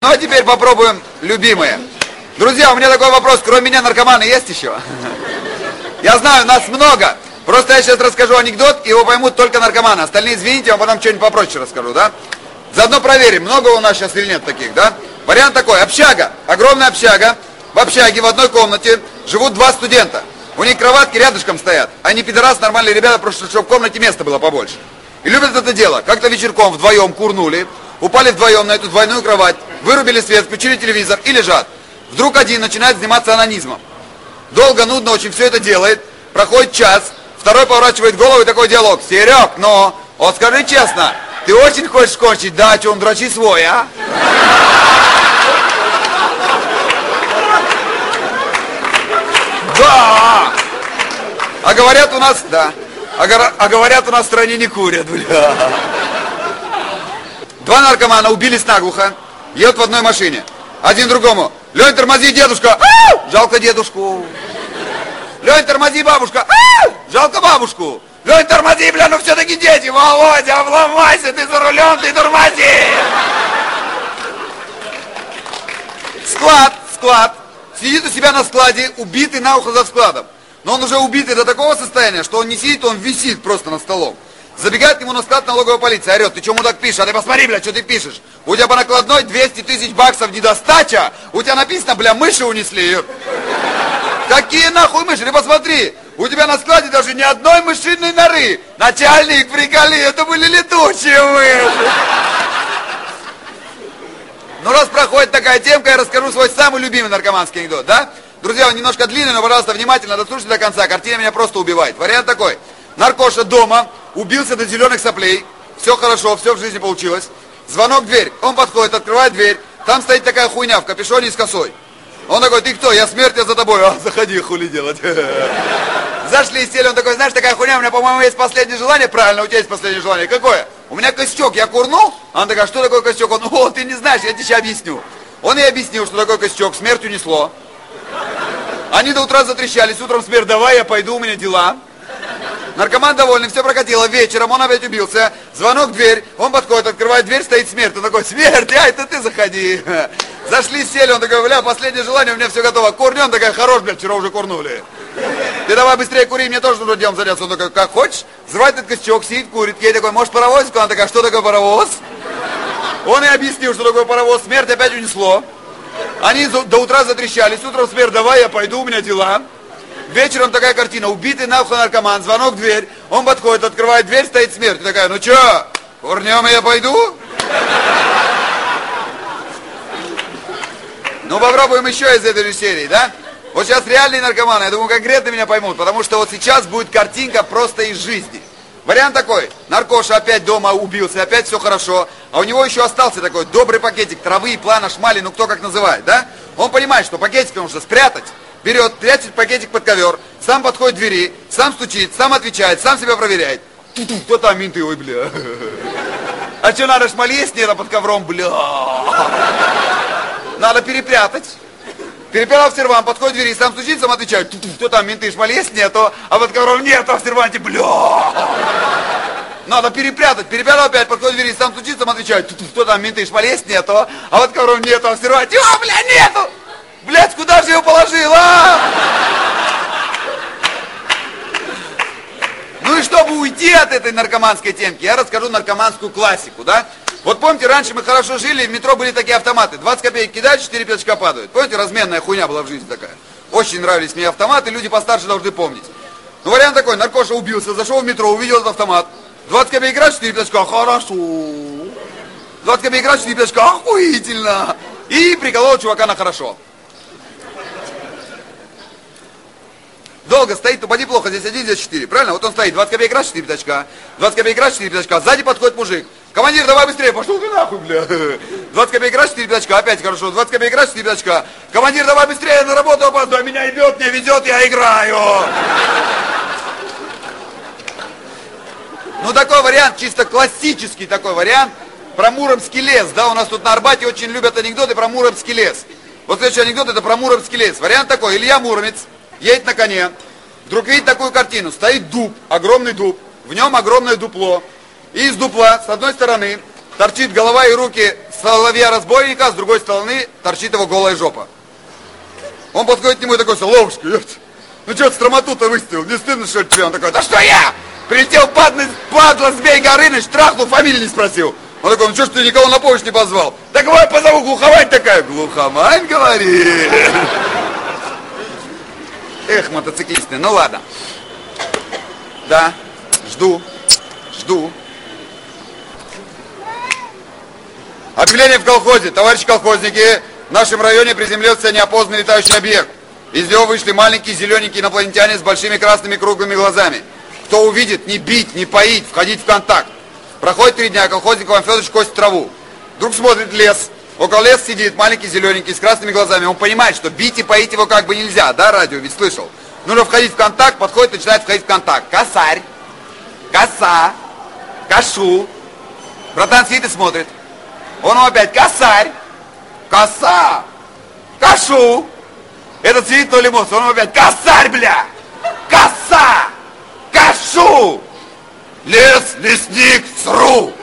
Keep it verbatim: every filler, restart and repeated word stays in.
Ну а теперь попробуем любимые. Друзья, у меня такой вопрос, кроме меня наркоманы есть еще? Я знаю, нас много. Просто я сейчас расскажу анекдот, и его поймут только наркоманы. Остальные, извините, я вам потом что-нибудь попроще расскажу, да? Заодно проверим, много у нас сейчас или нет таких, да? Вариант такой, общага, огромная общага. В общаге в одной комнате живут два студента. У них кроватки рядышком стоят. Они пидорасы, нормальные ребята, просто чтобы в комнате места было побольше. И любят это дело. Как-то вечерком вдвоем курнули, упали вдвоем на эту двойную кровать, вырубили свет, включили телевизор и лежат. Вдруг один начинает заниматься онанизмом. Долго, нудно очень все это делает. Проходит час, второй поворачивает голову и такой диалог. Серег, ну, вот скажи честно, ты очень хочешь кончить? Да, что он дрочи свой, а? Да! А говорят у нас, да, а, гора, а говорят у нас в стране не курят, бля. Два наркомана убились наглухо, едут в одной машине. Один другому: Лень, тормози, дедушка! А-а-а! Жалко дедушку. Лень, тормози, бабушка! А-а-а! Жалко бабушку. Лень, тормози, бля, ну все-таки дети! Володя, обломайся, ты за рулем, ты тормози! Склад, склад. Сидит у себя на складе, убитый на ухо за складом. Но он уже убитый до такого состояния, что он не сидит, он висит просто над столом. Забегает к нему на склад налоговая полиция, орет: ты что, мудак, пишешь? А ты посмотри, бля, что ты пишешь? У тебя по накладной двести тысяч баксов недостача, у тебя написано, бля, мыши унесли. Какие нахуй мыши? Ты посмотри, у тебя на складе даже ни одной мышиной норы. Начальник, приколи, это были летучие мыши. Ну, раз проходит такая темка, я расскажу свой самый любимый наркоманский анекдот, да? Друзья, он немножко длинный, но, пожалуйста, внимательно дослушайте до конца. Картина меня просто убивает. Вариант такой. Наркоша дома, убился до зеленых соплей. Все хорошо, все в жизни получилось. Звонок в дверь. Он подходит, открывает дверь. Там стоит такая хуйня в капюшоне и с косой. Он такой: ты кто? Я смерть, я за тобой. А, заходи, хули делать. Зашли, сели, он такой: знаешь, такая хуйня, у меня, по-моему, есть последнее желание. Правильно, у тебя есть последнее желание. Какое? У меня костек, я курнул. Она такая: что такое костек? Он: о, ты не знаешь, я тебе сейчас объясню. Он ей объяснил, что такое костек, смерть унесло. Они до утра затрещались, утром смерть: давай, я пойду, у меня дела. Наркоман довольный, все прокатило. Вечером он опять убился. Звонок в дверь, он подходит, открывает дверь, стоит смерть. Он такой: смерть, ай, это ты заходи. Зашли, сели, он такой: бля, последнее желание, у меня все готово. Курни, он такой: хорош, бля, вчера уже курнули. Ты давай быстрее кури, мне тоже нужно делом заняться. Он такой: как хочешь. Взрывает этот костек, сидит, курит. Ей такой: может, паровозик? Она такая: что такое паровоз? Он и объяснил, что такое паровоз. Смерть опять унесло. Они до утра затрещались. Утром смерть: давай, я пойду, у меня дела. Вечером такая картина: убитый нахуй наркоман, звонок в дверь. Он подходит, открывает дверь, стоит смерть. И такая: ну чё, курнем, и я пойду? Ну попробуем еще из этой же серии, да? Вот сейчас реальные наркоманы, я думаю, конкретно меня поймут. Потому что вот сейчас будет картинка просто из жизни. Вариант такой: наркоша опять дома убился, опять все хорошо. А у него еще остался такой добрый пакетик травы, плана, шмали, ну кто как называет, да? Он понимает, что пакетик нужно спрятать. Берет, прячет пакетик под ковер, сам подходит к двери, сам стучит, сам отвечает, сам себя проверяет. Кто там, менты? Ой, бля. А что, надо шмаль есть? Нет, а под ковром, бля. Надо перепрятать. Перепрятал в сервант, подходит к двери, сам стучит, сам отвечает. Кто там, менты? Шмаль есть? Нету, а под ковром нет, а в серванте, бля. Надо перепрятать. Перепрятал опять, подходит к двери, сам стучит, сам отвечает. Кто там, менты? Шмаль есть? Нету, а под ковром нету, а в серванте, о, бля, нету. Блять, куда же я его положил, а? Ну и чтобы уйти от этой наркоманской темки, я расскажу наркоманскую классику, да? Вот помните, раньше мы хорошо жили, в метро были такие автоматы. двадцать копеек кидаешь, четыре пятачка падают. Помните, разменная хуйня была в жизни такая. Очень нравились мне автоматы, люди постарше должны помнить. Ну вариант такой: наркоша убился, зашел в метро, увидел этот автомат. двадцать копеек играешь, четыре пятачка, хорошо. двадцать копеек играешь, четыре пятачка, охуительно. И приколол чувака на хорошо. Долго стоит, упади плохо, здесь один, здесь четыре, правильно? Вот он стоит, двадцать копеек раз, четыре пятачка, двадцать копеек раз, четыре пятачка, сзади подходит мужик. Командир, давай быстрее, пошел ты нахуй, бля. двадцать копеек раз, четыре пятачка, опять хорошо, двадцать копеек раз, четыре пятачка. Командир, давай быстрее, на работу опаздываю, меня ебет, не везет, я играю. Ну такой вариант, чисто классический такой вариант, про Муромский лес, да, у нас тут на Арбате очень любят анекдоты про Муромский лес. Вот следующий анекдот — это про Муромский лес. Вариант такой: Илья Муромец едет на коне, вдруг видит такую картину: стоит дуб, огромный дуб, в нем огромное дупло, и из дупла с одной стороны торчит голова и руки соловья разбойника, с другой стороны торчит его голая жопа. Он подходит к нему и такой: Соловушка, ёпта, ну что ты стромоту-то выставил? Не стыдно, что ли, Он такой: да что я? Прилетел падла, падла Змей Горыныч, трахнул, фамилию не спросил. Он такой: ну что ж ты никого на помощь не позвал? Так его я позову, глухомань такая. Глухомань, говорит. Эх, мотоциклисты, ну ладно. Да, жду, жду. Объявление в колхозе. Товарищи колхозники, в нашем районе приземлился неопознанный летающий объект. Из него вышли маленькие зелененькие инопланетяне с большими красными круглыми глазами. Кто увидит, не бить, не поить, входить в контакт. Проходит три дня, колхозник Иван Федорович косит траву. Вдруг смотрит лес. Около леса сидит маленький зелененький с красными глазами. Он понимает, что бить и поить его как бы нельзя, да, радио ведь слышал. Нужно входить в контакт, подходит и начинает входить в контакт. Косарь, коса, кошу. Братан сидит и смотрит. Он ему опять: косарь, коса, кошу. Этот сидит то ли мост, он ему опять: косарь, бля, коса, кошу. Лес, лесник, сру.